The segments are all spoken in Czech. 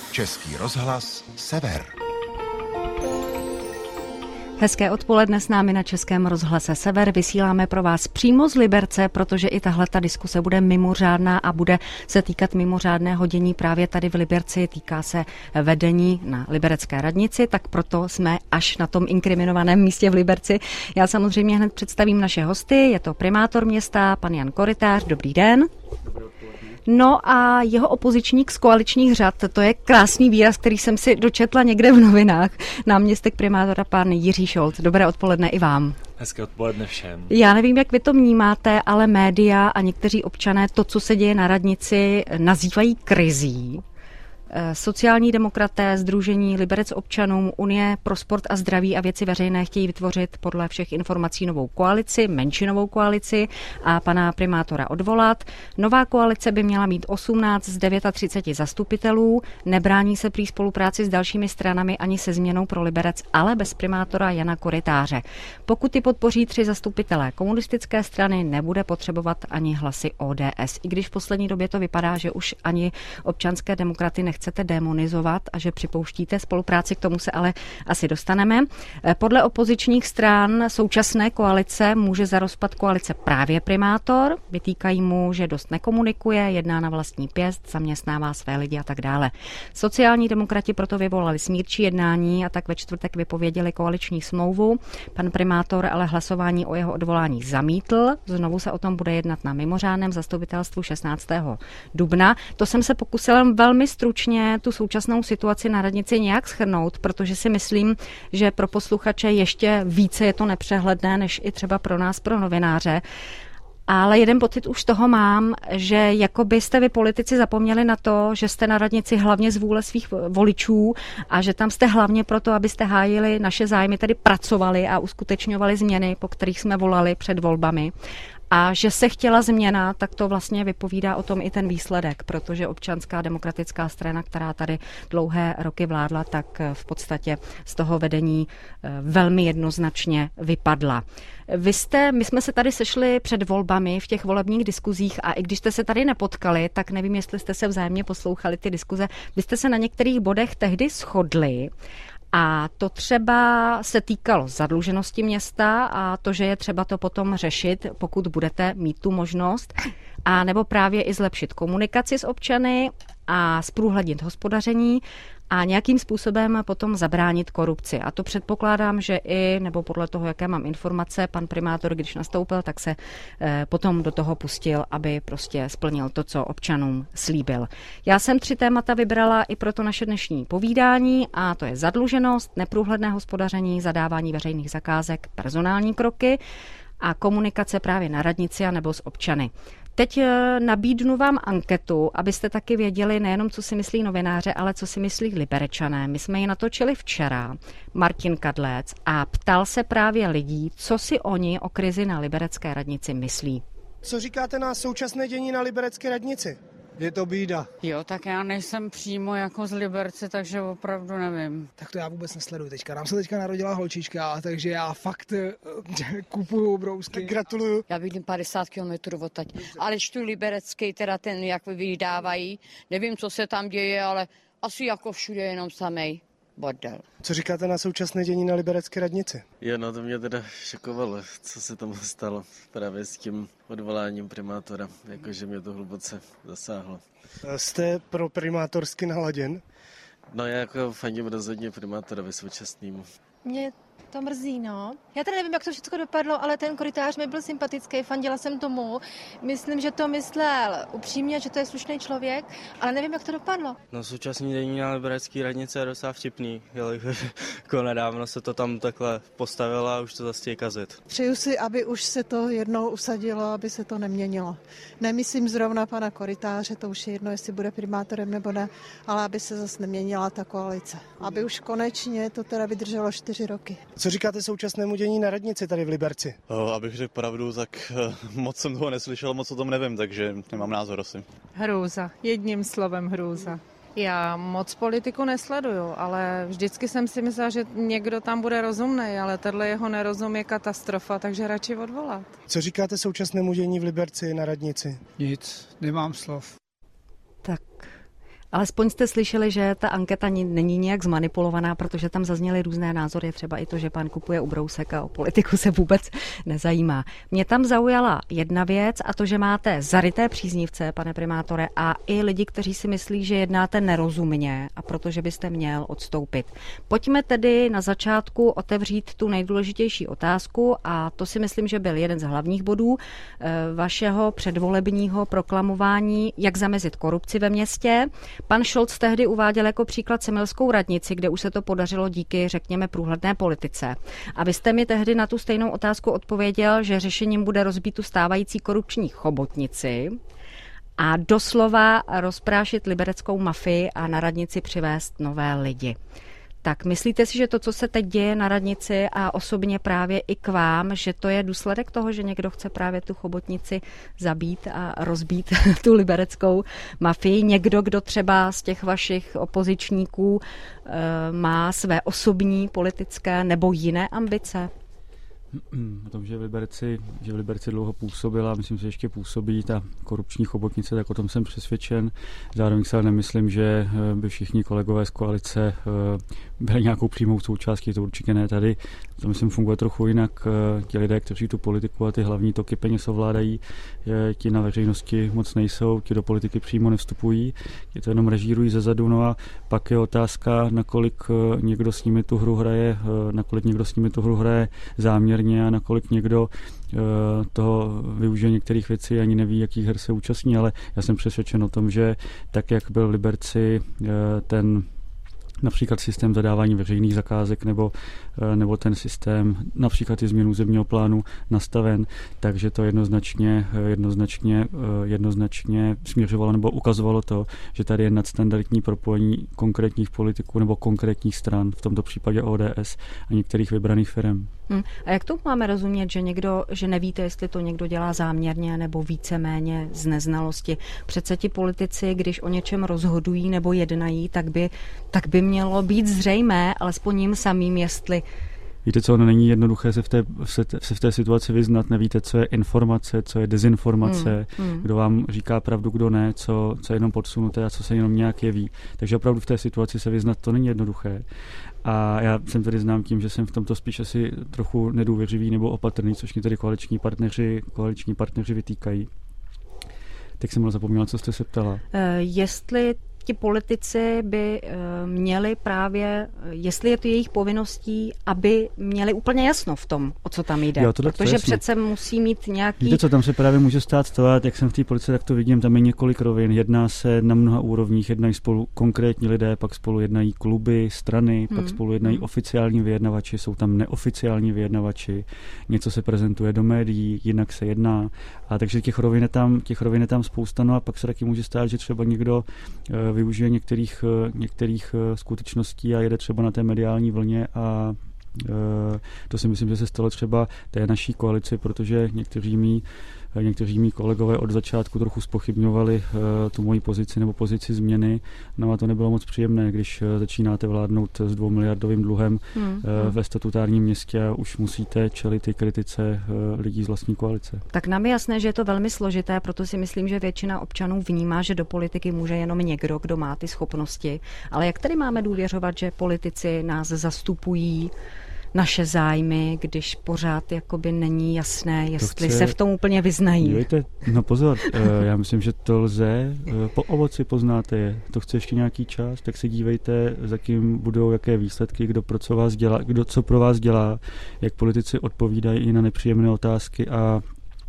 Český rozhlas Sever. Hezké odpoledne s námi na Českém rozhlase Sever. Vysíláme pro vás přímo z Liberce, protože i tahle ta diskuse bude mimořádná a bude se týkat mimořádného dění právě tady v Liberci. Týká se vedení na liberecké radnici, tak proto jsme až na tom inkriminovaném místě v Liberci. Já samozřejmě hned představím naše hosty. Je to primátor města, pan Jan Korytář. Dobrý den. No a jeho opozičník z koaličních řad, to je krásný výraz, který jsem si dočetla někde v novinách. Náměstek primátora pan Jiří Šolc. Dobré odpoledne i vám. Hezké odpoledne všem. Já nevím, jak vy to vnímáte, ale média a někteří občané to, co se děje na radnici, nazývají krizí. Sociální demokraté, Sdružení Liberec občanům, Unie pro sport a zdraví a věci veřejné chtějí vytvořit podle všech informací novou koalici, menšinovou koalici a pana primátora odvolat. Nová koalice by měla mít 18 z 39 zastupitelů, nebrání se prý spolupráci s dalšími stranami ani se změnou pro Liberec, ale bez primátora Jana Korytáře. Pokud ji podpoří 3 zastupitelé komunistické strany, nebude potřebovat ani hlasy ODS. I když v poslední době to vypadá, že už ani občanské demokraty chcete demonizovat a že připouštíte spolupráci, k tomu se ale asi dostaneme. Podle opozičních stran současné koalice může za rozpad koalice právě primátor, vytýkají mu, že dost nekomunikuje, jedná na vlastní pěst, zaměstnává své lidi a tak dále. Sociální demokrati proto vyvolali smírčí jednání a tak ve čtvrtek vypověděli koaliční smlouvu. Pan primátor ale hlasování o jeho odvolání zamítl. Znovu se o tom bude jednat na mimořádném zastupitelstvu 16. dubna. To jsem se pokusila velmi stručně tu současnou situaci na radnici nějak shrnout, protože si myslím, že pro posluchače ještě více je to nepřehledné, než i třeba pro nás, pro novináře. Ale jeden pocit už toho mám, že jako byste vy politici zapomněli na to, že jste na radnici hlavně z vůle svých voličů a že tam jste hlavně proto, abyste hájili naše zájmy, tedy pracovali a uskutečňovali změny, po kterých jsme volali před volbami. A že se chtěla změna, tak to vlastně vypovídá o tom i ten výsledek, protože Občanská demokratická strana, která tady dlouhé roky vládla, tak v podstatě z toho vedení velmi jednoznačně vypadla. My jsme se tady sešli před volbami v těch volebních diskuzích a i když jste se tady nepotkali, tak nevím, jestli jste se vzájemně poslouchali ty diskuze, vy jste se na některých bodech tehdy shodli. A to třeba se týkalo zadluženosti města a to, že je třeba to potom řešit, pokud budete mít tu možnost, a nebo právě i zlepšit komunikaci s občany a zprůhlednit hospodaření a nějakým způsobem potom zabránit korupci. A to předpokládám, že i, nebo podle toho, jaké mám informace, pan primátor, když nastoupil, tak se potom do toho pustil, aby prostě splnil to, co občanům slíbil. Já jsem 3 témata vybrala i pro to naše dnešní povídání a to je zadluženost, neprůhledné hospodaření, zadávání veřejných zakázek, personální kroky a komunikace právě na radnici a nebo s občany. Teď nabídnu vám anketu, abyste taky věděli nejenom, co si myslí novináře, ale co si myslí Liberečané. My jsme ji natočili včera, Martin Kadlec, a ptal se právě lidí, co si oni o krizi na liberecké radnici myslí. Co říkáte na současné dění na liberecké radnici? Je to bída. Jo, tak já nejsem přímo jako z Liberce, takže opravdu nevím. Tak to já vůbec nesleduju teďka. Nám se teďka narodila holčička, takže já fakt kupuju brousky. Tak gratuluju. Já bydlím 50 kilometrů odtaď, ale čtu liberecký, teda ten, jak vydávají. Nevím, co se tam děje, ale asi jako všude jenom samej bordel. Co říkáte na současné dění na liberecké radnici? Jo, no to mě teda šokovalo, co se tam stalo právě s tím odvoláním primátora, jakože mě to hluboce zasáhlo. Jste pro primátorsky naladěn? No já jako fandím rozhodně primátorovi současnému. Mě to mrzí, no. Já tady nevím, jak to všechno dopadlo, ale ten Korytář mi byl sympatický, fandila jsem tomu. Myslím, že to myslel upřímně, že to je slušný člověk, ale nevím, jak to dopadlo. No současný dění na liberecké radnici je docela vtipný, jelikož jako nedávno se to tam takhle postavilo a už to zase kazit. Přeju si, aby už se to jednou usadilo, aby se to neměnilo. Nemyslím zrovna pana Korytáře, to už je jedno, jestli bude primátorem nebo ne, ale aby se zase neměnila ta koalice. Aby už konečně to teda vydrželo 4 roky. Co říkáte současnému dění na radnici tady v Liberci? Abych řekl pravdu, tak moc jsem toho neslyšel, moc o tom nevím, takže nemám názor asi. Hrůza, jedním slovem hrůza. Já moc politiku nesleduju, ale vždycky jsem si myslela, že někdo tam bude rozumnej, ale tenhle jeho nerozum je katastrofa, takže radši odvolat. Co říkáte současnému dění v Liberci na radnici? Nic, nemám slov. Tak Alespoň jste slyšeli, že ta anketa není nějak zmanipulovaná, protože tam zazněly různé názory, třeba i to, že pán kupuje ubrousek a o politiku se vůbec nezajímá. Mě tam zaujala jedna věc a to, že máte zaryté příznivce, pane primátore, a i lidi, kteří si myslí, že jednáte nerozumně a protože byste měl odstoupit. Pojďme tedy na začátku otevřít tu nejdůležitější otázku a to si myslím, že byl jeden z hlavních bodů vašeho předvolebního proklamování, jak zamezit korupci ve městě. Pan Scholz tehdy uváděl jako příklad Semilskou radnici, kde už se to podařilo díky, řekněme, průhledné politice. A vy jste mi tehdy na tu stejnou otázku odpověděl, že řešením bude rozbít tu stávající korupční chobotnici a doslova rozprášit libereckou mafii a na radnici přivést nové lidi. Tak myslíte si, že to, co se teď děje na radnici a osobně právě i k vám, že to je důsledek toho, že někdo chce právě tu chobotnici zabít a rozbít tu libereckou mafii? Někdo, kdo třeba z těch vašich opozičníků má své osobní politické nebo jiné ambice? O tom, že v Liberci dlouho působila, myslím, že ještě působí ta korupční chobotnice, tak o tom jsem přesvědčen. Zároveň se ale nemyslím, že by všichni kolegové z koalice byli nějakou přímou součástí, to určitě ne. Tady to myslím funguje trochu jinak. Ti lidé, kteří tu politiku a ty hlavní toky peněz ovládají, ti na veřejnosti moc nejsou, ti do politiky přímo nevstupují, ti to jenom režírují zezadu. No a pak je otázka, nakolik někdo s nimi tu hru hraje záměrně a nakolik někdo toho využije některých věcí, ani neví, jakých her se účastní, ale já jsem přesvědčen o tom, že tak, jak byl v Liberci ten například systém zadávání veřejných zakázek nebo ten systém například i změnu územního plánu nastaven, takže to jednoznačně směřovalo nebo ukazovalo to, že tady je nadstandardní propojení konkrétních politiků nebo konkrétních stran, v tomto případě ODS a některých vybraných firem. A jak to máme rozumět, že nevíte, jestli to někdo dělá záměrně nebo víceméně z neznalosti? Přece ti politici, když o něčem rozhodují nebo jednají, tak by mělo být zřejmé, alespoň jim samým, jestli... Víte co, ono není jednoduché se v té situaci vyznat, nevíte, co je informace, co je dezinformace, kdo vám říká pravdu, kdo ne, co je jenom podsunuté a co se jenom nějak jeví. Takže opravdu v té situaci se vyznat to není jednoduché. A já jsem tady znám tím, že jsem v tomto spíš asi trochu nedůvěřivý nebo opatrný, což mě tady koaliční partneři vytýkají. Tak jsem zapomněla, co jste se ptala. Jestli ti politici by měli jestli je to jejich povinností, aby měli úplně jasno v tom, o co tam jde. Protože přece musí mít nějaký... Víte co, tam se právě může stát, jak jsem v té policii, tak to vidím, tam je několik rovin. Jedná se na mnoha úrovních, jednají spolu konkrétní lidé, pak spolu jednají kluby, strany, pak spolu jednají oficiální vyjednavači, jsou tam neoficiální vyjednavači, něco se prezentuje do médií, jinak se jedná. A takže těch rovin je tam spousta, no a pak se taky může stát, že třeba někdo využije některých skutečností a jede třeba na té mediální vlně a to si myslím, že se stalo třeba té naší koalici, protože někteří mí kolegové od začátku trochu zpochybňovali tu moji pozici nebo pozici změny. No a to nebylo moc příjemné, když začínáte vládnout s 2 miliardovým dluhem ve statutárním městě a už musíte čelit i kritice lidí z vlastní koalice. Tak nám je jasné, že je to velmi složité, proto si myslím, že většina občanů vnímá, že do politiky může jenom někdo, kdo má ty schopnosti. Ale jak tady máme důvěřovat, že politici nás zastupují, naše zájmy, když pořád jakoby není jasné, jestli se v tom úplně vyznají. Dívejte, no pozor, já myslím, že to lze, po ovoci poznáte je, to chce ještě nějaký čas, tak se dívejte, za kým budou jaké výsledky, kdo co pro vás dělá, jak politici odpovídají i na nepříjemné otázky a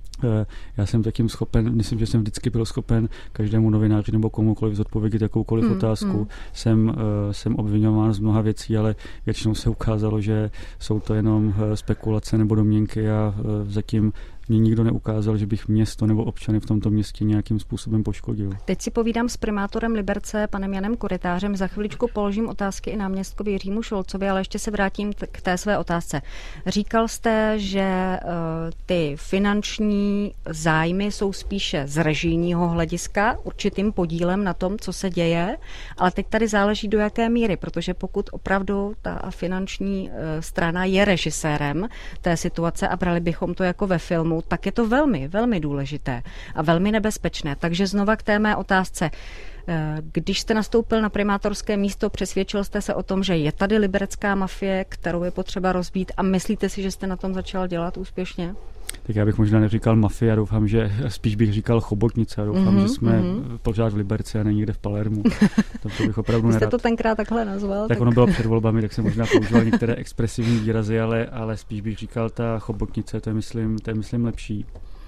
já jsem takým schopen, myslím, že jsem vždycky byl schopen každému novináři nebo komukoliv zodpovědět jakoukoliv otázku. Jsem obviňován z mnoha věcí, ale většinou se ukázalo, že jsou to jenom spekulace nebo domněnky a zatím mě nikdo neukázal, že bych město nebo občany v tomto městě nějakým způsobem poškodil. Teď si povídám s primátorem Liberce, panem Janem Korytářem. Za chviličku položím otázky i náměstkovi Jiřímu Šolcovi, ale ještě se vrátím k té své otázce. Říkal jste, že ty finanční zájmy jsou spíše z režijního hlediska, určitým podílem na tom, co se děje, ale teď tady záleží do jaké míry, protože pokud opravdu ta finanční strana je režisérem té situace a brali bychom to jako ve filmu, tak je to velmi, velmi důležité a velmi nebezpečné. Takže znova k té mé otázce. Když jste nastoupil na primátorské místo, přesvědčil jste se o tom, že je tady liberecká mafie, kterou je potřeba rozbít, a myslíte si, že jste na tom začal dělat úspěšně? Tak já bych možná neříkal mafie, já doufám, že spíš bych říkal chobotnice. Já doufám, že jsme pořád v Liberci a ne někde v Palermu. To bych opravdu nerad. Jste to tenkrát takhle nazval? Tak ono bylo před volbami, tak jsem možná používal některé expresivní výrazy, ale spíš bych říkal ta chobotnice, to je myslím lepší.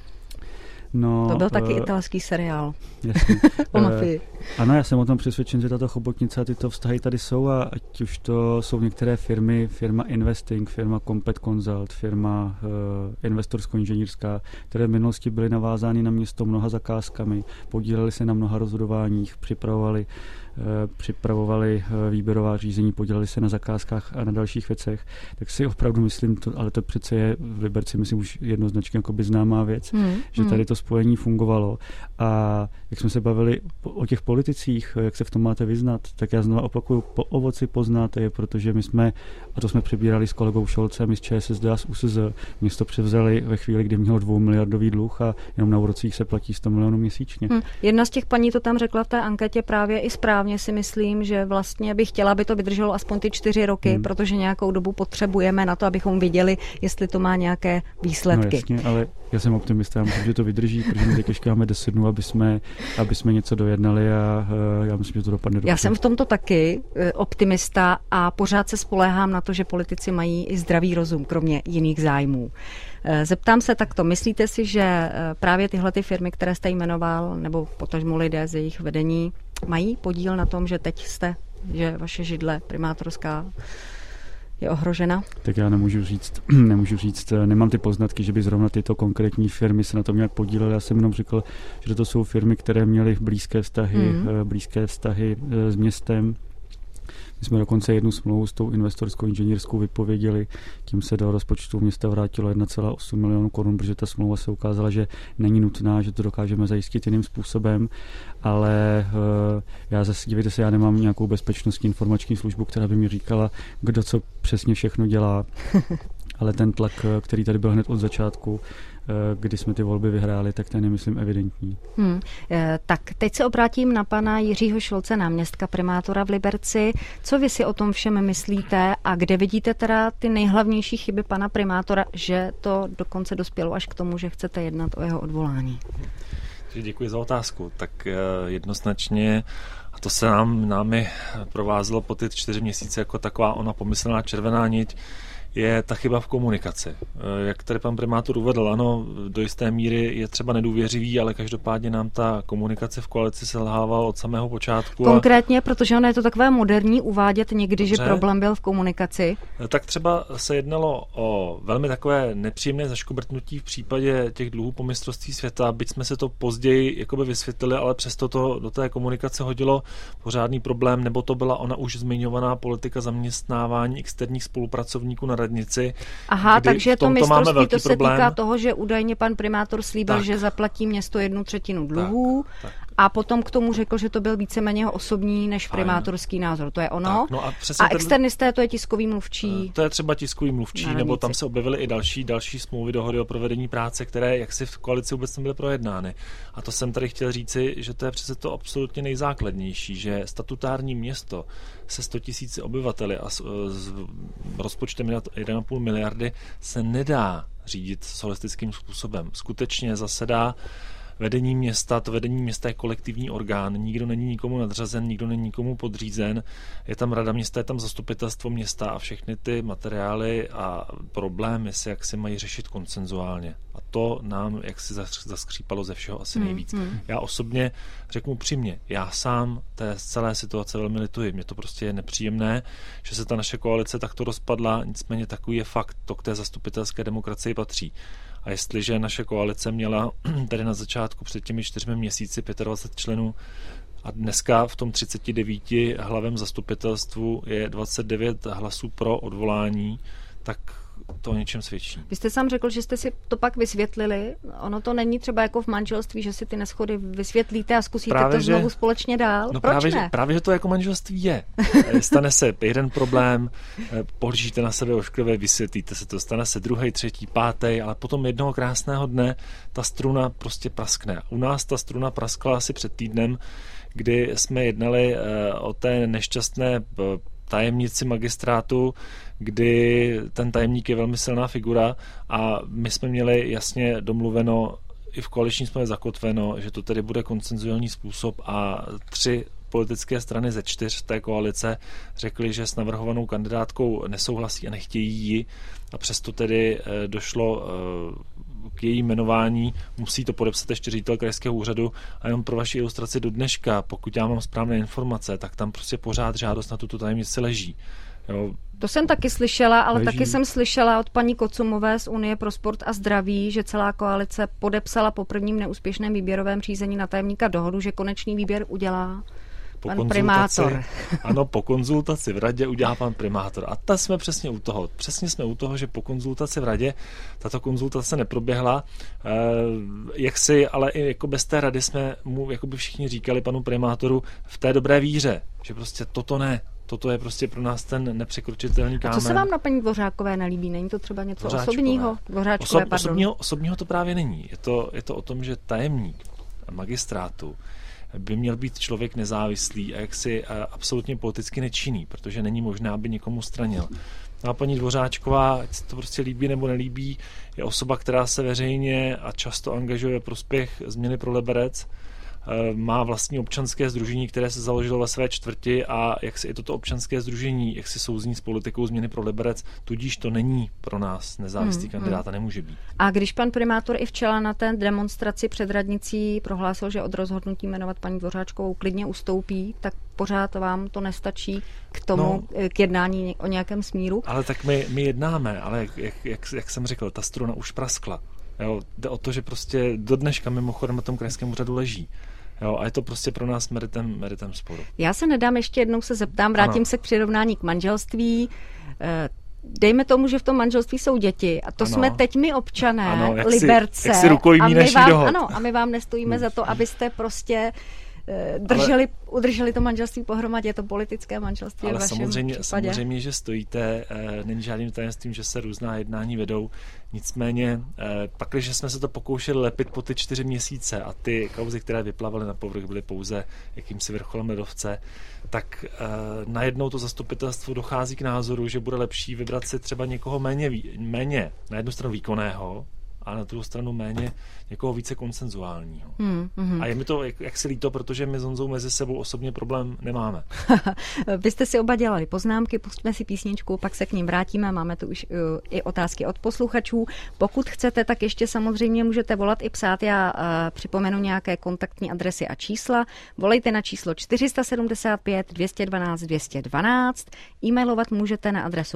No, to byl taky italský seriál. Jasně. O mafii. Ano, já jsem o tom přesvědčen, že tato chobotnice a tyto vztahy tady jsou, a ať už to jsou některé firmy, firma Investing, firma Compet Consult, firma investorsko-inženýrská, které v minulosti byly navázány na město mnoha zakázkami, podíleli se na mnoha rozhodováních, připravovali výběrová řízení, podíleli se na zakázkách a na dalších věcech, tak si opravdu myslím, ale to přece je v Liberci, myslím, už jednoznačně jakoby známá věc, že tady to spojení fungovalo. A jak jsme se bavili o těch politicích, jak se v tom máte vyznat, tak já znovu opakuju, po ovoci poznáte je, protože my jsme, a to jsme přebírali s kolegou Šolcem z ČSSD a z ÚSZ, město převzali ve chvíli, kdy mělo 2 miliardový dluh a jenom na úrocích se platí 100 milionů měsíčně. Jedna z těch paní to tam řekla v té anketě právě i správně, si myslím, že vlastně bych chtěla, aby to vydrželo aspoň ty 4 roky, protože nějakou dobu potřebujeme na to, abychom viděli, jestli to má nějaké výsledky. No jasně, ale já jsem optimista, já myslím, že to vydrží, protože my teď ještě máme 10 dnů, aby jsme něco dojednali, a já myslím, že to dopadne dobře. Já jsem v tomto taky optimista a pořád se spoléhám na to, že politici mají i zdravý rozum, kromě jiných zájmů. Zeptám se takto, myslíte si, že právě tyhle ty firmy, které jste jmenoval, nebo potažmo lidé z jejich vedení, mají podíl na tom, že teď že vaše židle primátorská je ohrožena? Tak já nemůžu říct, nemám ty poznatky, že by zrovna tyto konkrétní firmy se na tom nějak podílely. Já jsem jenom řekl, že to jsou firmy, které měly blízké vztahy s městem. My jsme dokonce jednu smlouvu s tou investorskou inženýrskou vypověděli, tím se do rozpočtu města vrátilo 1,8 milionu korun, protože ta smlouva se ukázala, že není nutná, že to dokážeme zajistit jiným způsobem, ale já nemám nějakou bezpečnostní informační službu, která by mi říkala, kdo co přesně všechno dělá, ale ten tlak, který tady byl hned od začátku, kdy jsme ty volby vyhráli, tak ten je, myslím, evidentní. Tak teď se obrátím na pana Jiřího Šolce, náměstka primátora v Liberci. Co vy si o tom všem myslíte a kde vidíte teda ty nejhlavnější chyby pana primátora, že to dokonce dospělo až k tomu, že chcete jednat o jeho odvolání? Děkuji za otázku. Tak jednoznačně, a to se námi provázelo po ty 4 měsíce jako taková ona pomyslná červená niť, je ta chyba v komunikaci. Jak tady pan primátor uvedl, ano, do jisté míry je třeba nedůvěřivý, ale každopádně nám ta komunikace v koalici selhávala od samého počátku. Konkrétně, protože ono je to takové moderní uvádět někdy, že problém byl v komunikaci. Tak třeba se jednalo o velmi takové nepříjemné zaškobrtnutí v případě těch dluhů po mistrovství světa, byť jsme se to později jakoby vysvětlili, ale přesto to do té komunikace hodilo pořádný problém, nebo to byla ona už zmiňovaná politika zaměstnávání externích spolupracovníků na radnici. Aha, takže to mistrovství, to se týká toho, že údajně pan primátor slíbil, že zaplatí město 1/3 dluhů. Tak. A potom k tomu řekl, že to byl víceméně osobní než primátorský názor. To je ono. Tak, no a externisté, to je tiskový mluvčí. To je třeba tiskový mluvčí, nebo tam se objevily i další smlouvy, dohody o provedení práce, které jaksi v koalici vůbec nebyly projednány. A to jsem tady chtěl říci, že to je přece to absolutně nejzákladnější, že statutární město se 100 000 obyvateli a s rozpočtem 1,5 miliardy se nedá řídit solistickým způsobem. Skutečně zasedá vedení města, to vedení města je kolektivní orgán, nikdo není nikomu nadřazen, nikdo není nikomu podřízen, je tam rada města, je tam zastupitelstvo města a všechny ty materiály a problémy se jaksi mají řešit konsenzuálně. A to nám jaksi zaskřípalo ze všeho asi nejvíc. Já osobně řeknu upřímně, já sám té celé situace velmi lituji. Mně to prostě je nepříjemné, že se ta naše koalice takto rozpadla, nicméně takový je fakt, to k té zastupitelské demokracii patří. A jestliže naše koalice měla tady na začátku před těmi 4 měsíci 25 členů a dneska v tom 39 hlavem zastupitelstvu je 29 hlasů pro odvolání, tak to o něčem svědčí. Vy jste sám řekl, že jste si to pak vysvětlili. Ono to není třeba jako v manželství, že si ty neshody vysvětlíte a zkusíte to znovu společně dál. No proč ne? Právě, že to jako manželství je. Stane se jeden problém, pohlížíte na sebe ošklivé, vysvětlíte se to, stane se druhý, třetí, pátý, ale potom jednoho krásného dne ta struna prostě praskne. U nás ta struna praskla asi před týdnem, kdy jsme jednali o té nešťastné tajemnici magistrátu, kdy ten tajemník je velmi silná figura a my jsme měli jasně domluveno, i v koaliční smlouvě zakotveno, že to tedy bude konsenzuální způsob a 3 politické strany ze 4 té koalice řekly, že s navrhovanou kandidátkou nesouhlasí a nechtějí ji a přesto tedy došlo k její jmenování, musí to podepsat ještě ředitel krajského úřadu a jenom pro vaši ilustraci do dneška, pokud já mám správné informace, tak tam prostě pořád žádost na tuto tajemnici leží. Jo. To jsem taky slyšela, ale taky jsem slyšela od paní Kocumové z Unie pro sport a zdraví, že celá koalice podepsala po prvním neúspěšném výběrovém řízení na tajemníka dohodu, že konečný výběr udělá pan primátor. Ano, po konzultaci v radě udělá pan primátor. A ta jsme přesně u toho. Přesně jsme u toho, že po konzultaci v radě tato konzultace neproběhla. Ale i jako bez té rady jsme mu jakoby všichni říkali panu primátoru v té dobré víře, že prostě toto ne. Toto je prostě pro nás ten nepřekročitelný kámen. A co se vám na paní Dvořákové nelíbí? Není to třeba něco osobního? Osobního to právě není. Je to o tom, že tajemník magistrátu by měl být člověk nezávislý a jaksi absolutně politicky nečinný, protože není možné, aby někomu stranil. A paní Dvořáčková, ať se to prostě líbí nebo nelíbí, je osoba, která se veřejně a často angažuje ve prospěch změny pro Liberec, má vlastní občanské sdružení, které se založilo ve své čtvrti a jak si i toto občanské sdružení, jak si souzní s politikou změny pro Liberec, tudíž to není pro nás nezávislý kandidát a nemůže být. A když pan primátor i včera na té demonstraci před radnicí prohlásil, že od rozhodnutí jmenovat paní Dvořáčkovou klidně ustoupí, tak pořád vám to nestačí k tomu, k jednání o nějakém smíru? Ale tak my jednáme, ale jak jsem řekl, ta struna už praskla. Jo, jde o to, že prostě do dneška mimochodem na tom krajském úřadu leží. Jo, a je to prostě pro nás meritem sporu. Já se nedám, ještě jednou se zeptám, vrátím se k přirovnání k manželství. Dejme tomu, že v tom manželství jsou děti a to jsme teď my občané Liberce. Jak si rukojmí naší dohod. Ano, a my vám nestojíme za to, abyste prostě udrželi to manželství pohromadě, je to politické manželství ale v vašem případě. samozřejmě, že stojíte, není žádným tajemstvím, že se různá jednání vedou, nicméně pakliže jsme se to pokoušeli lepit po ty 4 měsíce a ty kauzy, které vyplavaly na povrch, byly pouze jakýmsi vrcholem ledovce, tak najednou to zastupitelstvo dochází k názoru, že bude lepší vybrat si třeba někoho méně na jednu stranu výkonného, a na druhou stranu méně někoho více konsenzuálního. A je mi to jaksi líto, protože my s Honzou mezi sebou osobně problém nemáme. Vy jste si oba dělali poznámky, pustíme si písničku, pak se k ním vrátíme, máme tu už i otázky od posluchačů. Pokud chcete, tak ještě samozřejmě můžete volat i psát, já připomenu nějaké kontaktní adresy a čísla. Volejte na číslo 475 212 212, e-mailovat můžete na adresu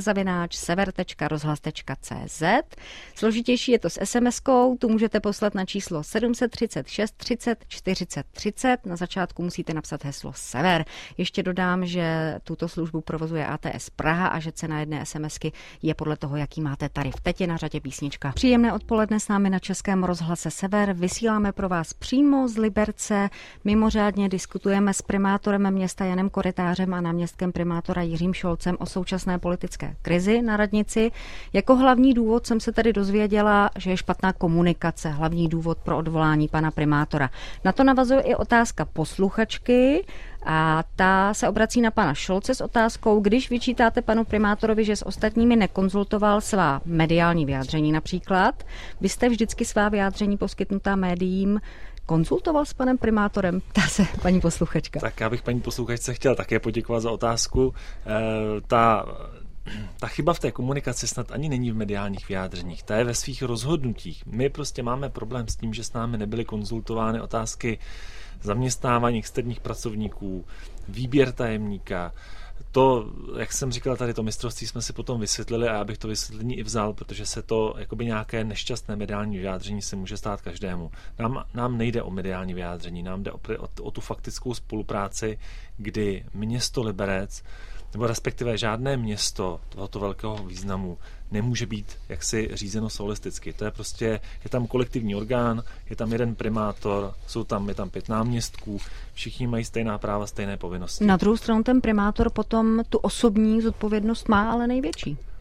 host@sever.rozhlas.cz. Složitější je to s SMS-kou, tu můžete poslat na číslo 736 30 40 30. Na začátku musíte napsat heslo Sever. Ještě dodám, že tuto službu provozuje ATS Praha a že cena jedné SMSky je podle toho, jaký máte tarif. Teď je na řadě písnička. Příjemné odpoledne s námi na Českém rozhlase Sever. Vysíláme pro vás přímo z Liberce. Mimořádně diskutujeme s primátorem města Janem Korytářem a náměstkem primátora Jiřím Šolcem o současné politické krizi na radnici. Jako hlavní důvod jsem se tady dozvěděla, že je špatná komunikace, hlavní důvod pro odvolání pana primátora. Na to navazuje i otázka posluchačky a ta se obrací na pana Šolce s otázkou, když vyčítáte panu primátorovi, že s ostatními nekonzultoval svá mediální vyjádření například, byste vždycky svá vyjádření poskytnutá médiím konzultoval s panem primátorem? Ptá se paní posluchačka. Tak já bych paní posluchačce chtěl také poděkovat za otázku. Ta chyba v té komunikaci snad ani není v mediálních vyjádřeních, ta je ve svých rozhodnutích. My prostě máme problém s tím, že s námi nebyly konzultovány otázky zaměstnávání externích pracovníků, výběr tajemníka. To, jak jsem říkal, tady to mistrovství jsme si potom vysvětlili a já bych to vysvětlení i vzal, protože se to jakoby nějaké nešťastné mediální vyjádření se může stát každému. Nám nejde o mediální vyjádření, nám jde o tu faktickou spolupráci, kdy město Liberec nebo respektive žádné město tohoto velkého významu nemůže být jaksi řízeno solisticky. To je prostě, je tam kolektivní orgán, je tam jeden primátor, je tam 5 náměstků, všichni mají stejná práva, stejné povinnosti. Na druhou stranu ten primátor potom tu osobní zodpovědnost má, ale největší.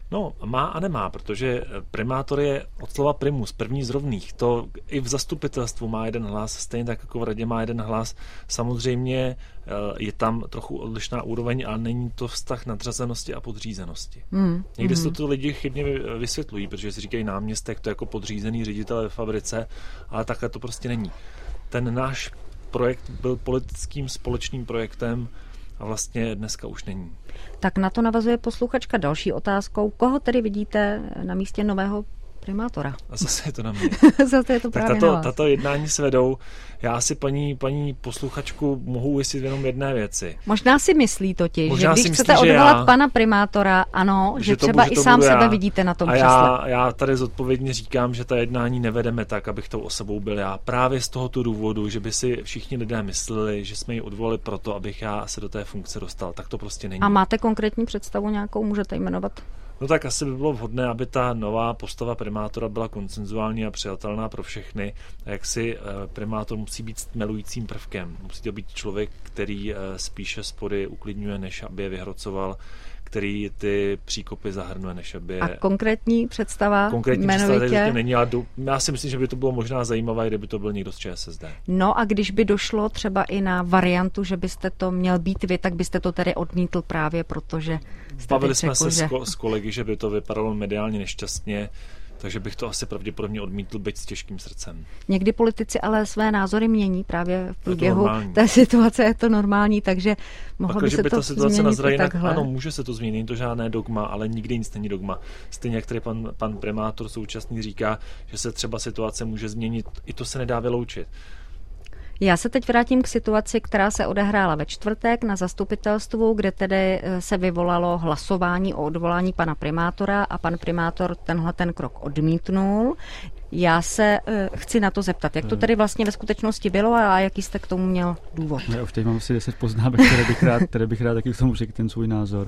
No, má a nemá, protože primátor je od slova primus, první z rovných. To i v zastupitelstvu má jeden hlas, stejně tak jako v radě má jeden hlas. Samozřejmě je tam trochu odlišná úroveň, ale není to vztah nadřazenosti a podřízenosti. Někdy se to lidi chybně vysvětlují, protože si říkají náměstek, to je jako podřízený ředitel ve fabrice, ale takhle to prostě není. Ten náš projekt byl politickým společným projektem a vlastně dneska už není. Tak na to navazuje posluchačka další otázkou. Koho tedy vidíte na místě nového primátora? A zase je to na mě. Zase je to právě na vás. Tato jednání se vedou. Já si paní posluchačku mohu ujistit jenom jedné věci. Možná si myslí totiž, Možná že když chcete odvolat pana primátora, ano, že třeba i sám sebe vidíte na tom křesle. Já tady zodpovědně říkám, že ta jednání nevedeme tak, abych tou osobou byl já. Právě z tohoto důvodu, že by si všichni lidé mysleli, že jsme ji odvolali proto, abych já se do té funkce dostal. Tak to prostě není. A máte konkrétní představu nějakou, můžete jmenovat? No tak asi by bylo vhodné, aby ta nová postava primátora byla konsenzuální a přijatelná pro všechny. A jak si primátor musí být stmelujícím prvkem. Musí to být člověk, který spíše spory uklidňuje, než aby je vyhrocoval, který ty příkopy zahrnuje, než aby... A konkrétní představa? Konkrétní představa tady není, ale já si myslím, že by to bylo možná zajímavé, kdyby to byl někdo z ČSSD. No a když by došlo třeba i na variantu, že byste to měl být vy, tak byste to tedy odmítl právě, protože... Bavili jsme se s kolegy, že by to vypadalo mediálně nešťastně, takže bych to asi pravděpodobně odmítl, byť s těžkým srdcem. Někdy politici ale své názory mění právě v průběhu té situace, je to normální, takže mohlo by se to změnit i takhle. Ano, může se to změnit, není to žádné dogma, ale nikdy nic není dogma. Stejně jak tady pan primátor současný říká, že se třeba situace může změnit, i to se nedá vyloučit. Já se teď vrátím k situaci, která se odehrála ve čtvrtek na zastupitelstvu, kde tedy se vyvolalo hlasování o odvolání pana primátora a pan primátor ten krok odmítnul. Já se chci na to zeptat, jak to tedy vlastně ve skutečnosti bylo a jaký jste k tomu měl důvod? Já už teď mám asi 10 poznámek, které bych rád taky k tomu řekl ten svůj názor.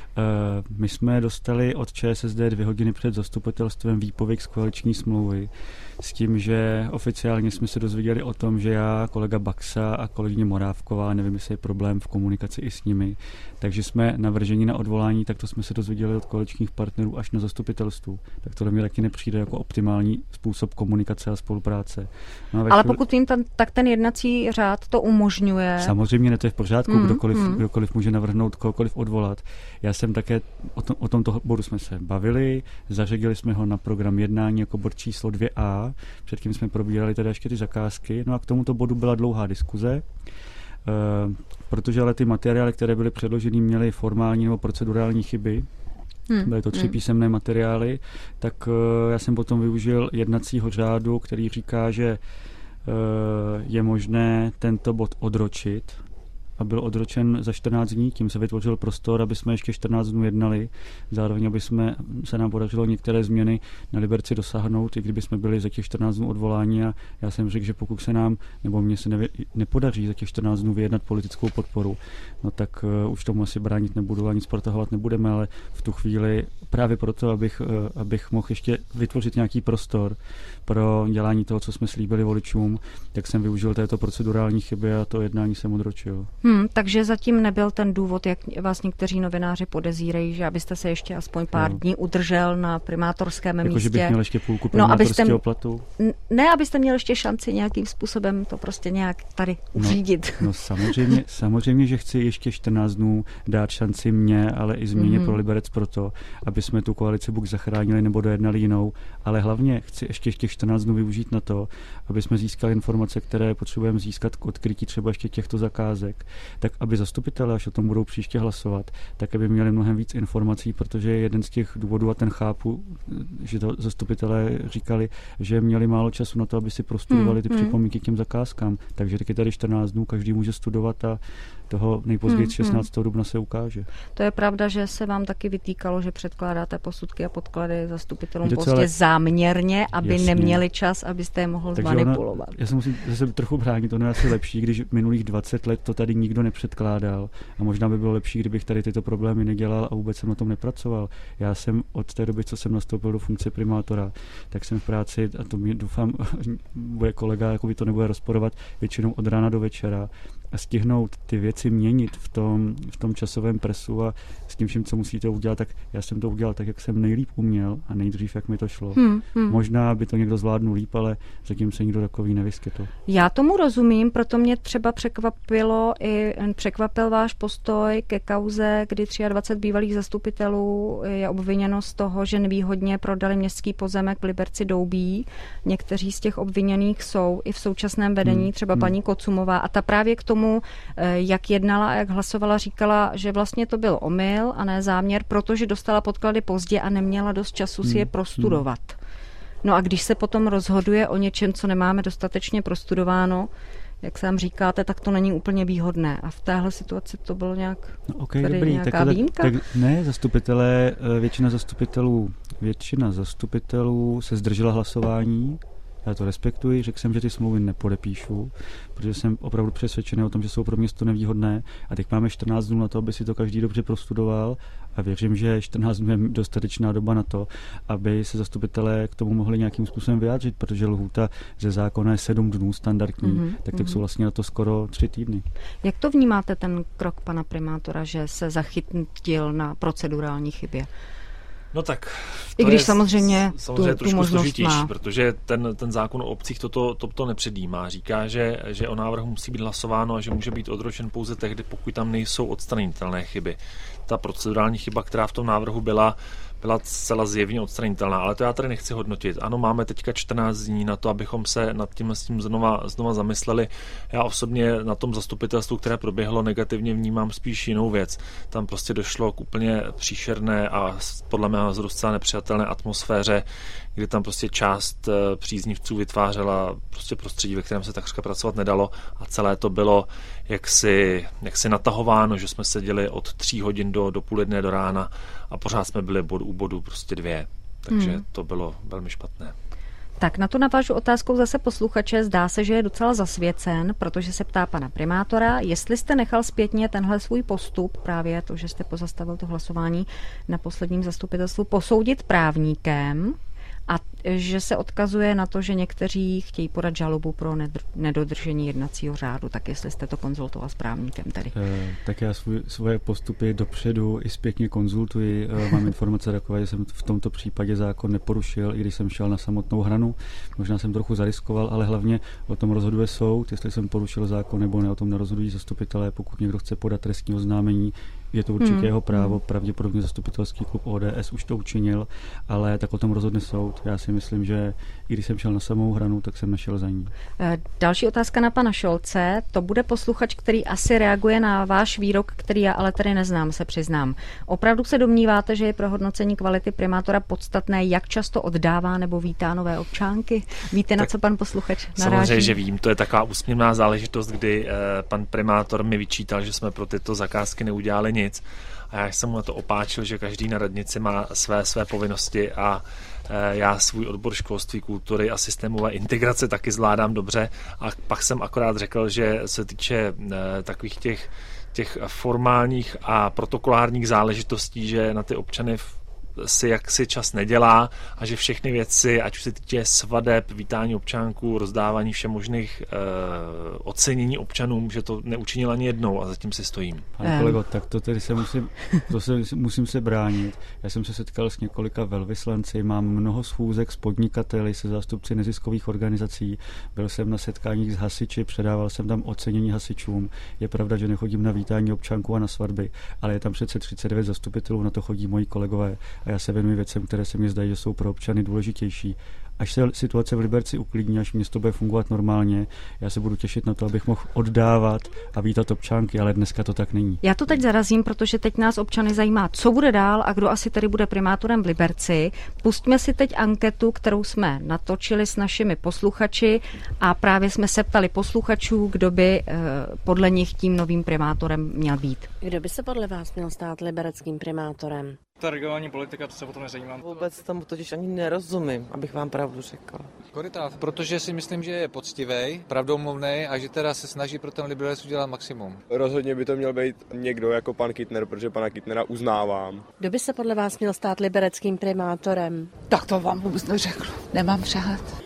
My jsme dostali od ČSSD 2 hodiny před zastupitelstvem výpověď z koaliční smlouvy s tím, že oficiálně jsme se dozvěděli o tom, že já, kolega Baxa a kolegyně Morávková, nevím, jestli je problém v komunikaci i s nimi, takže jsme navrženi na odvolání, tak to jsme se dozvěděli od koaličních partnerů až na zastupitelstvu. Tak to mi taky nepřijde jako optimální způsob komunikace a spolupráce. No a ale pokud vím, tak ten jednací řád to umožňuje. Samozřejmě ne, to je v pořádku, kdokoliv může navrhnout kohokoliv odvolat. Já jsem také o tomto bodu jsme se bavili, zařadili jsme ho na program jednání jako bod číslo 2a, předtím jsme probírali teda ještě ty zakázky, no a k tomuto bodu byla dlouhá diskuze, protože ale ty materiály, které byly předloženy, měly formální nebo procedurální chyby, byly to 3 písemné materiály, tak já jsem potom využil jednacího řádu, který říká, že je možné tento bod odročit, a byl odročen za 14 dní, tím se vytvořil prostor, aby jsme ještě 14 dnů jednali, zároveň aby se nám podařilo některé změny na Liberci dosáhnout, i kdyby jsme byli za těch 14 dnů odvolání a já jsem řekl, že pokud se nám, nebo mně se nepodaří za těch 14 dnů vyjednat politickou podporu, no tak už tomu asi bránit nebudu a nic protahovat nebudeme, ale v tu chvíli právě proto, abych mohl ještě vytvořit nějaký prostor pro dělání toho, co jsme slíbili voličům, tak jsem využil této procedurální chyby a to jednání jsem odročil. Takže zatím nebyl ten důvod, jak vás někteří novináři podezírají, že abyste se ještě aspoň pár dní udržel na primátorském místě. Jako, že bych měl ještě půlku primátorského platu? Ne, abyste měl ještě šanci nějakým způsobem to prostě nějak tady uřídit. No samozřejmě, že chci ještě 14 dnů dát šanci mně, ale i změně pro Liberec proto, aby jsme tu koalici buď zachránili nebo dojednali jinou, ale hlavně chci ještě těch 14 dnů využít na to, aby jsme získali informace, které potřebujeme získat k odkrytí třeba ještě těchto zakázek, tak aby zastupitelé, až o tom budou příště hlasovat, tak aby měli mnohem víc informací, protože jeden z těch důvodů, a ten chápu, že to zastupitelé říkali, že měli málo času na to, aby si prostudovali ty připomínky k těm zakázkám. Takže taky tady 14 dnů každý může studovat a toho nejpozději 16. dubna se ukáže. To je pravda, že se vám taky vytýkalo, že předkládáte posudky a podklady zastupitelům prostě záměrně, aby neměli čas, abyste je mohl manipulovat. Já se musím zase trochu bránit, ono je asi lepší, když minulých 20 let to tady nikdo nepředkládal a možná by bylo lepší, kdybych tady tyto problémy nedělal a vůbec jsem na tom nepracoval. Já jsem od té doby, co jsem nastoupil do funkce primátora, tak jsem v práci, a to mi doufám, bude kolega, jako by to nebude rozporovat, většinou od rána do večera a stihnout ty věci měnit v tom časovém presu a s tím vším, co musíte udělat, tak já jsem to udělal tak, jak jsem nejlíp uměl a nejdřív, jak mi to šlo. Možná by to někdo zvládnul líp, ale zatím se nikdo takový nevyskytl. Já tomu rozumím, proto mě třeba překvapil váš postoj ke kauze, kdy 23 bývalých zastupitelů je obviněno z toho, že nevýhodně prodali městský pozemek v Liberci Doubí. Někteří z těch obviněných jsou i v současném vedení, třeba paní Kocumová, a ta právě k tomu, jak jednala a jak hlasovala, říkala, že vlastně to byl omyl a ne záměr, protože dostala podklady pozdě a neměla dost času si je prostudovat. No a když se potom rozhoduje o něčem, co nemáme dostatečně prostudováno, jak sám říkáte, tak to není úplně výhodné. A v téhle situaci to bylo nějak nějaká výjimka? Tak ne, většina zastupitelů se zdržela hlasování. Já to respektuji, řekl jsem, že ty smlouvy nepodepíšu, protože jsem opravdu přesvědčený o tom, že jsou pro město nevýhodné a teď máme 14 dnů na to, aby si to každý dobře prostudoval a věřím, že 14 dnů je dostatečná doba na to, aby se zastupitelé k tomu mohli nějakým způsobem vyjádřit, protože lhůta ze zákona je 7 dnů standardní, tak jsou vlastně na to skoro 3 týdny. Jak to vnímáte ten krok pana primátora, že se zachytil na procedurální chybě? No tak, i když samozřejmě tu možnost má. Protože ten zákon o obcích to nepředjímá. Říká, že o návrhu musí být hlasováno a že může být odročen pouze tehdy, pokud tam nejsou odstranitelné chyby. Ta procedurální chyba, která v tom návrhu byla zcela zjevně odstranitelná, ale to já tady nechci hodnotit. Ano, máme teďka 14 dní na to, abychom se nad tím znova zamysleli. Já osobně na tom zastupitelstvu, které proběhlo negativně, vnímám spíš jinou věc. Tam prostě došlo k úplně příšerné a podle mého názoru zcela nepřijatelné atmosféře, kdy tam prostě část příznivců vytvářela prostě prostředí, ve kterém se takřka pracovat nedalo a celé to bylo jaksi natahováno, že jsme seděli od 3 hodin do půl jedné do rána a pořád jsme byli u bodu prostě 2. Takže to bylo velmi špatné. Tak na to navážu otázkou zase posluchače. Zdá se, že je docela zasvěcen, protože se ptá pana primátora, jestli jste nechal zpětně tenhle svůj postup, právě to, že jste pozastavil to hlasování na posledním zastupitelstvu, posoudit právníkem, a že se odkazuje na to, že někteří chtějí podat žalobu pro nedodržení jednacího řádu. Tak jestli jste to konzultoval s právníkem tedy. Tak já svoje postupy dopředu i zpětně konzultuji. Mám informace takové, že jsem v tomto případě zákon neporušil, i když jsem šel na samotnou hranu. Možná jsem trochu zariskoval, ale hlavně o tom rozhoduje soud, jestli jsem porušil zákon nebo ne, o tom nerozhodují zastupitelé. Pokud někdo chce podat trestní oznámení, je to určitě jeho právo, pravděpodobně zastupitelský klub ODS už to učinil, ale tak o tom rozhodne soud. Já si myslím, že i když jsem šel na samou hranu, tak jsem nešel za ní. Další otázka na pana Šolce. To bude posluchač, který asi reaguje na váš výrok, který já ale tady neznám, se přiznám. Opravdu se domníváte, že je pro hodnocení kvality primátora podstatné, jak často oddává nebo vítá nové občánky? Víte, na co pan posluchač naráží? Samozřejmě, že vím. To je taková úsměvná záležitost, kdy pan primátor mi vyčítal, že jsme pro tyto zakázky neudělali nic. A já jsem mu na to opáčil, že každý na radnici má své povinnosti a já svůj odbor školství, kultury a systémové integrace taky zvládám dobře. A pak jsem akorát řekl, že se týče takových těch formálních a protokolárních záležitostí, že na ty občany si jaksi čas nedělá a že všechny věci, ať už se týče svadeb, vítání občánků, rozdávání všemožných ocenění občanům, že to neučinil ani jednou a zatím si stojím. Pane kolego, tak to tedy musím se bránit. Já jsem se setkal s několika velvyslanci, mám mnoho schůzek s podnikateli, se zástupci neziskových organizací, byl jsem na setkáních s hasiči, předával jsem tam ocenění hasičům. Je pravda, že nechodím na vítání občánků a na svatby, ale je tam přece 39 zastupitelů, na to chodí moji kolegové. A já se věnuji věcem, které se mi zdají, že jsou pro občany důležitější. Až se situace v Liberci uklidní, až město bude fungovat normálně, já se budu těšit na to, abych mohl oddávat a vítat občánky, ale dneska to tak není. Já to teď zarazím, protože teď nás občany zajímá, co bude dál a kdo asi tady bude primátorem v Liberci. Pustíme si teď anketu, kterou jsme natočili s našimi posluchači a právě jsme se ptali posluchačů, kdo by podle nich tím novým primátorem měl být. Kdo by se podle vás měl stát libereckým primátorem? Ta regionální politika, to se o tom nezajímám. Vůbec tomu totiž ani nerozumím, abych vám pravdu řekl. Korytář, protože si myslím, že je poctivý, pravdomluvný a že teda se snaží pro ten Liberec udělat maximum. Rozhodně by to měl být někdo jako pan Kittner, protože pana Kittnera uznávám. Kdo by se podle vás měl stát libereckým primátorem? Tak to vám vůbec neřeknu, nemám přehled.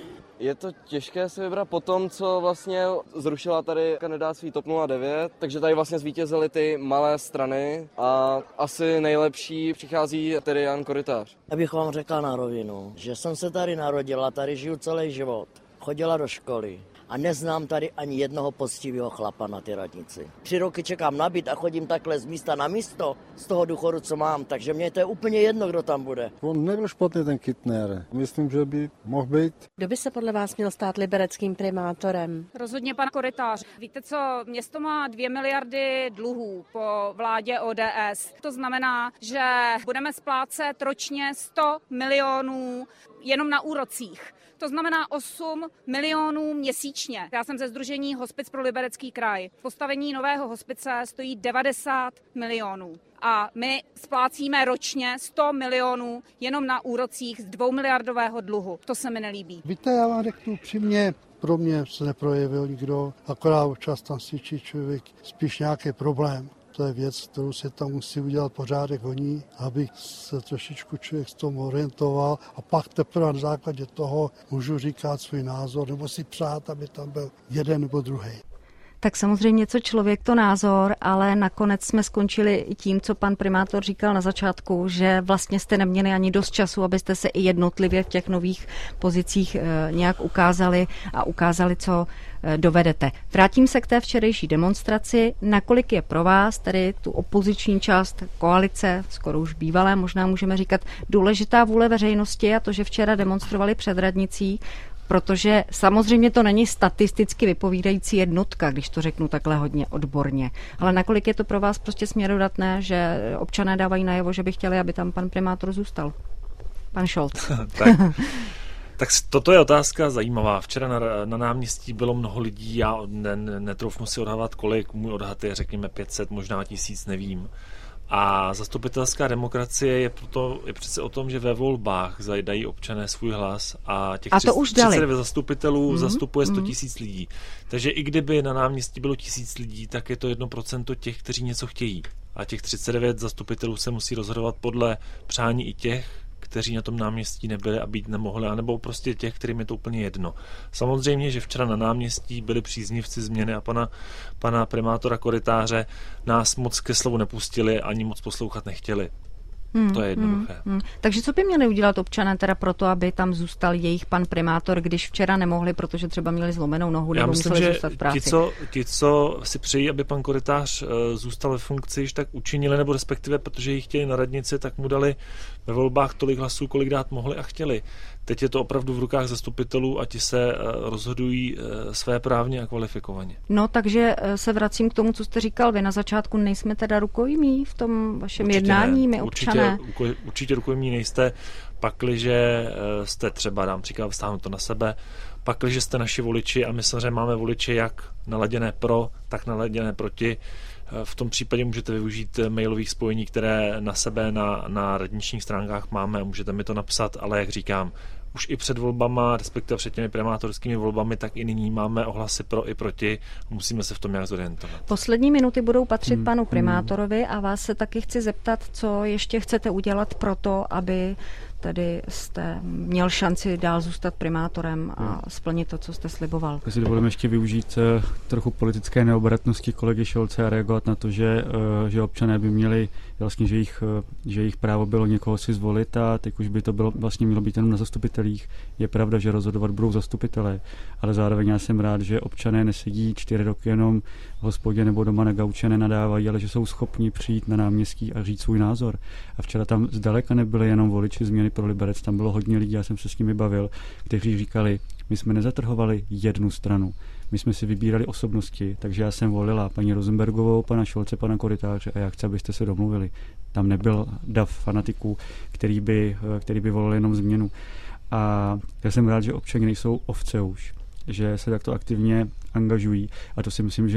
Je to těžké si vybrat po tom, co vlastně zrušila tady kandidátství TOP 09, takže tady vlastně zvítězily ty malé strany a asi nejlepší přichází tedy Jan Korytář. Abych vám řekla na rovinu, že jsem se tady narodila, tady žiju celý život, chodila do školy. A neznám tady ani jednoho poctivého chlapa na ty radnici. 3 roky čekám na byt a chodím takhle z místa na místo, z toho důchodu, co mám, takže mně to je úplně jedno, kdo tam bude. On nebyl špatný ten Kittner. Myslím, že by mohl být. Kdo by se podle vás měl stát libereckým primátorem? Rozhodně pan Korytář. Víte co, město má 2 miliardy dluhů po vládě ODS. To znamená, že budeme splácet ročně 100 milionů jenom na úrocích. To znamená 8 milionů měsíčně. Já jsem ze sdružení Hospic pro Liberecký kraj. Postavení nového hospice stojí 90 milionů. A my splácíme ročně 100 milionů jenom na úrocích z 2 miliardového dluhu. To se mi nelíbí. Víte, já vám řeknu upřímně, pro mě se neprojevil nikdo, akorát občas tam svědčí člověk spíš nějaký problém. To je věc, kterou se tam musí udělat pořádek o ní, aby se trošičku člověk s tom orientoval a pak teprve na základě toho můžu říkat svůj názor nebo si přát, aby tam byl jeden nebo druhý. Tak samozřejmě co člověk, to názor, ale nakonec jsme skončili tím, co pan primátor říkal na začátku, že vlastně jste neměli ani dost času, abyste se i jednotlivě v těch nových pozicích nějak ukázali, co dovedete. Vrátím se k té včerejší demonstraci. Nakolik je pro vás, tedy tu opoziční část koalice, skoro už bývalé, možná můžeme říkat, důležitá vůle veřejnosti a to, že včera demonstrovali před radnicí, protože samozřejmě to není statisticky vypovídající jednotka, když to řeknu takhle hodně odborně. Ale nakolik je to pro vás prostě směrodatné, že občané dávají najevo, že by chtěli, aby tam pan primátor zůstal? Pan Scholz. Tak toto je otázka zajímavá. Včera na náměstí bylo mnoho lidí, já netroufnu si odhadovat kolik, můj odhad je řekněme 500, možná 1000, nevím. A zastupitelská demokracie je přece o tom, že ve volbách dají občané svůj hlas a těch 39 zastupitelů zastupuje 100 000 lidí. Takže i kdyby na náměstí bylo 1000 lidí, tak je to 1% těch, kteří něco chtějí. A těch 39 zastupitelů se musí rozhodovat podle přání i těch, kteří na tom náměstí nebyli a být nemohli, anebo prostě těch, kterým je to úplně jedno. Samozřejmě, že včera na náměstí byli příznivci změny a pana primátora Korytáře nás moc ke slovu nepustili, ani moc poslouchat nechtěli. To je jednoduché. Takže co by měli udělat občané teda proto, aby tam zůstal jejich pan primátor, když včera nemohli, protože třeba měli zlomenou nohu nebo museli zůstat v práci? Ti, co si přejí, aby pan Korytář zůstal ve funkci, již tak učinili, nebo respektive, protože ji chtěli na radnici, tak mu dali ve volbách tolik hlasů, kolik dát mohli a chtěli. Teď je to opravdu v rukách zastupitelů a ti se rozhodují svéprávně a kvalifikovaně. No, takže se vracím k tomu, co jste říkal vy na začátku. Nejsme teda rukojmí v tom vašem jednání, my občané? Určitě rukojmí nejste, pakliže jste třeba, dám příklad, vztáhnu to na sebe, pakliže jste naši voliči a my samozřejmě máme voliče jak naladěné pro, tak naladěné proti. V tom případě můžete využít mailových spojení, které na sebe na radničních stránkách máme a můžete mi to napsat, ale jak říkám, už i před volbama, respektive před těmi primátorskými volbami, tak i nyní máme ohlasy pro i proti. Musíme se v tom nějak zorientovat. Poslední minuty budou patřit panu primátorovi a vás se taky chci zeptat, co ještě chcete udělat pro to, aby tedy jste měl šanci dál zůstat primátorem a splnit to, co jste sliboval. Já si dovolím ještě využít trochu politické neobratnosti kolegy Scholze a reagovat na to, že občané by měli vlastně, že jejich právo bylo někoho si zvolit a teď už by to mělo být jenom na zastupitelích. Je pravda, že rozhodovat budou zastupitelé, ale zároveň já jsem rád, že občané nesedí 4 roky jenom v hospodě nebo doma na gauče, nenadávají, ale že jsou schopni přijít na náměstí a říct svůj názor. A včera tam zdaleka nebyli jenom voliči Změny pro Liberec, tam bylo hodně lidí, já jsem se s nimi bavil, kteří říkali, my jsme nezatrhovali jednu stranu, my jsme si vybírali osobnosti, takže já jsem volila paní Rosenbergovou, pana Scholze, pana Korytáře a já chci, abyste se domluvili. Tam nebyl dav fanatiků, který by volil jenom změnu. A já jsem rád, že občané nejsou ovce už, že se takto aktivně angažují a to si myslím, že je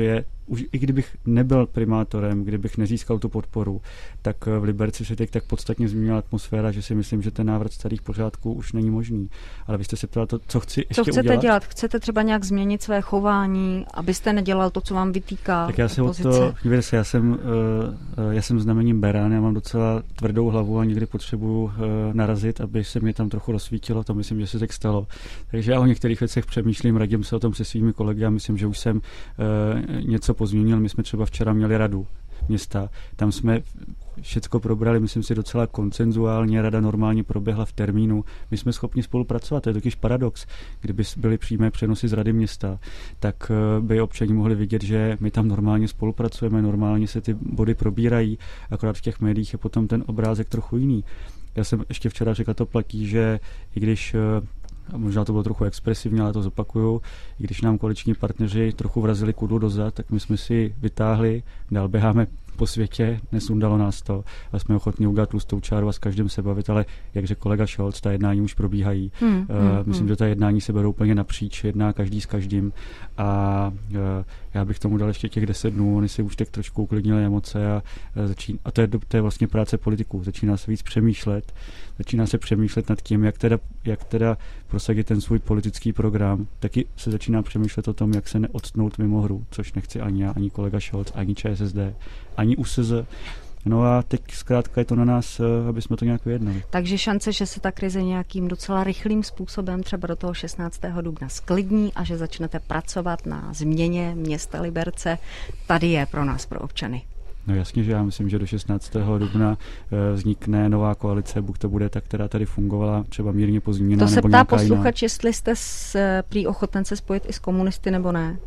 už i kdybych nebyl primátorem, kdybych nezískal tu podporu, tak v Liberci se teď tak podstatně změnila atmosféra, že si myslím, že ten návrat starých pořádků už není možný. Ale vy jste se ptala, co chci ještě udělat? Co chcete dělat? Chcete třeba nějak změnit své chování, abyste nedělal to, co vám vytýká tak já se opozice? Já jsem znamením beran, já mám docela tvrdou hlavu a někdy potřebuju narazit, aby se mě tam trochu rozsvítilo, to myslím, že se tak stalo. Takže já o některých věcech přemýšlím, radím se o tom se svými kolegy a myslím, že už jsem něco pozměnil. My jsme třeba včera měli radu města, tam jsme všecko probrali, myslím si, docela konsenzuálně, rada normálně proběhla v termínu. My jsme schopni spolupracovat, to je totiž paradox. Kdyby byly přímé přenosy z rady města, tak by občani mohli vidět, že my tam normálně spolupracujeme, normálně se ty body probírají, akorát v těch médiích je potom ten obrázek trochu jiný. Já jsem ještě včera řekl, to platí, že i když a možná to bylo trochu expresivně, ale to zopakuju. I když nám koaliční partneři trochu vrazili kudlu do zad, tak my jsme si vytáhli, dál běháme po světě, nesundalo nás to a jsme ochotní udělat tlustou čáru a s každým se bavit, ale jak řekl kolega Scholz, ta jednání už probíhají. Myslím, že ta jednání se berou úplně napříč, jedná každý s každým a já bych tomu dal ještě těch 10 dnů, oni si už tak trošku uklidnili emoce a to je vlastně práce politiků. Začíná se víc přemýšlet, nad tím, jak teda prosadit ten svůj politický program, taky se začíná přemýšlet o tom, jak se neodstnout mimo hru, což nechci ani já, ani kolega Scholz, ani ČSSD, ani ÚSZ. No a teď zkrátka je to na nás, aby jsme to nějak vyjednali. Takže šance, že se ta krize nějakým docela rychlým způsobem třeba do toho 16. dubna sklidní a že začnete pracovat na změně města Liberce, tady je pro nás, pro občany. No jasně, že já myslím, že do 16. dubna vznikne nová koalice, buď to bude ta, která tady fungovala, třeba mírně pozměněná, nebo nějaká jiná. To se ptá posluchač, jestli jste prý ochoten se spojit i s komunisty, nebo ne?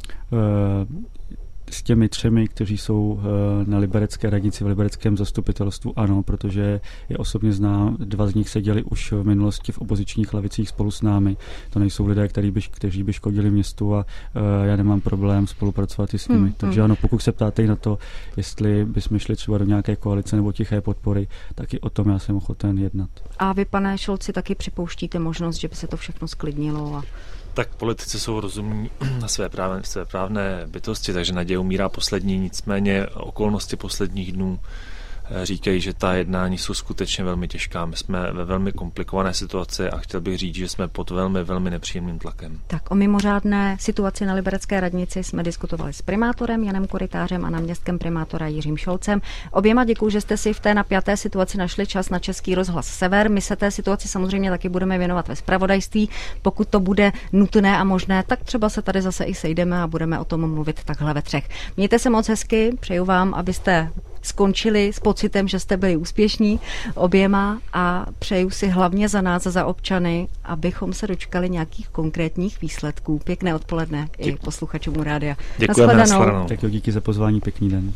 S těmi 3, kteří jsou na liberecké radnici v libereckém zastupitelstvu, ano, protože je osobně znám, 2 z nich seděli už v minulosti v opozičních lavicích spolu s námi. To nejsou lidé, kteří by škodili městu a já nemám problém spolupracovat i s nimi. Takže ano, pokud se ptáte i na to, jestli bychom šli třeba do nějaké koalice nebo tiché podpory, tak i o tom já jsem ochoten jednat. A vy, pane Scholzi, taky připouštíte možnost, že by se to všechno sklidnilo a tak politici jsou rozumní na své právné bytosti, takže naděje umírá poslední, nicméně okolnosti posledních dnů říkají, že ta jednání jsou skutečně velmi těžká. My jsme ve velmi komplikované situaci a chtěl bych říct, že jsme pod velmi, velmi nepříjemným tlakem. Tak o mimořádné situaci na liberecké radnici jsme diskutovali s primátorem Janem Korytářem a náměstkem primátora Jiřím Scholzem. Oběma děkuju, že jste si v té napjaté situaci našli čas na Český rozhlas Sever. My se té situaci samozřejmě taky budeme věnovat ve zpravodajství. Pokud to bude nutné a možné, tak třeba se tady zase i sejdeme a budeme o tom mluvit takhle ve 3. Mějte se moc hezky, přeju vám, abyste skončili s pocitem, že jste byli úspěšní oběma a přeju si hlavně za nás, za občany, abychom se dočkali nějakých konkrétních výsledků. Pěkné odpoledne i posluchačům rádia. Děkujeme. Tak díky za pozvání, pěkný den.